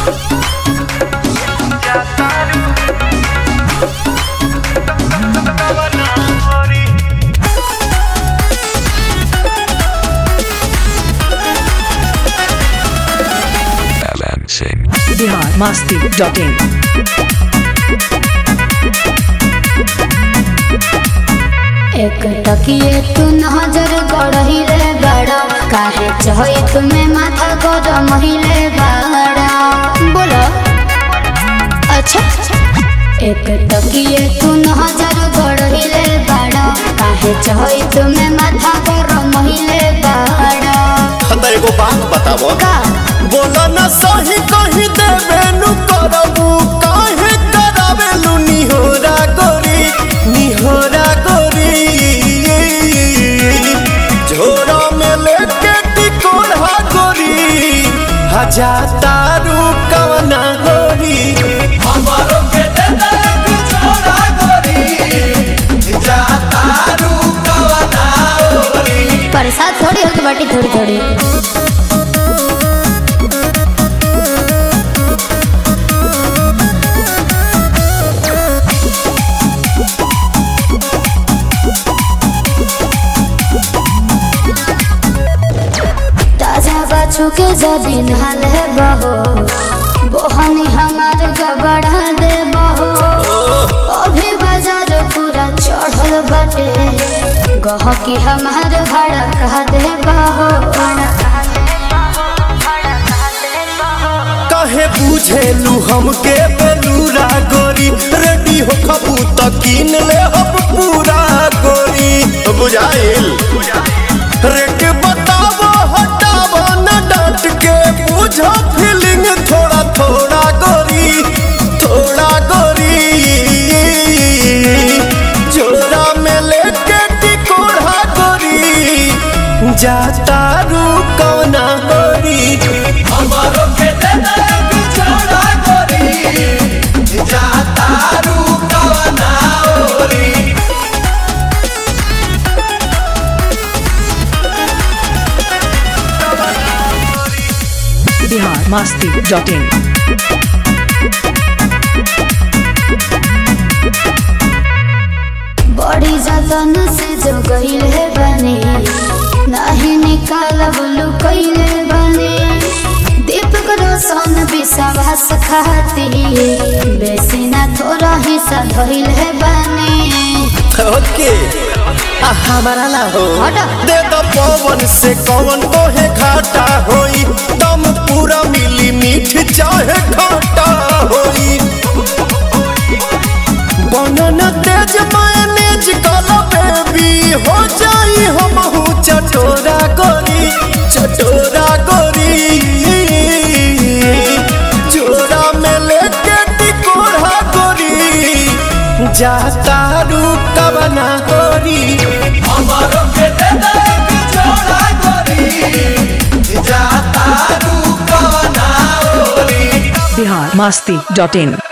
biharmasti.in एक टकिए तू नजर गड़हिले बड़ा काहे चाहे तुम्हें माथा गरम हिले बड़ा बोलो अच्छा एक टकिए तू नजर गड़हिले बड़ा काहे चाहे तुम्हें माथा गरम हिले बड़ा एगो बात बताबो का बोला ना सही कही देबे नु करबू काहे करावेलू निहोरा गोरी झोरा में लेके टिकोड़ा गोरी हजातारू कवना गोरी हमारो के देता एक झोरा गोरी जातारू कवना गोरी प्रसाद थोड़ी होती बाटी थोड़ी थोड़ी के जबीन हाल है बहो बोहनी हमार गबड़ा दे बहो अभी बाजार पूरा चढ़ल बटे गहकी हमार भाड़ा कह दे बहो कहे बुझेलू हमके बेलूरा गोरी रेडी हो खबू त कीन ले हम पूरा गोरी बुझाइल रेट बतावो हटावो न डांट के बुझो फीलिंग थोड़ा थोड़ा गोरी जोरा में लेके टिकोड़ा गोरी जातारू कवना गोरी हमारो के देना एक छोड़ा गोरी जातारू कवना गोरी biharmasti.in बड़ी जतन से जो गईल है बने नहीं निकालब लुकैले बने दीपक रोशन विश्वास खाती बेसी ना थोड़ा हिस्सा धइल है बने ओके हमारा ला हो हटा। दे दो पवन से कौन को है घाटा होई दम पूरा मिली मीठ चाहे खट्टा होई बनना तेज मायनेज कलो बेबी हो जाई हमहू चटोरा गोरी जोरा में लेके टिकोड़ा गोरी जातारू कवना गोरी हमारो के देता एक छोड़ा गोरी जातारू कवना गोरी biharmasti.in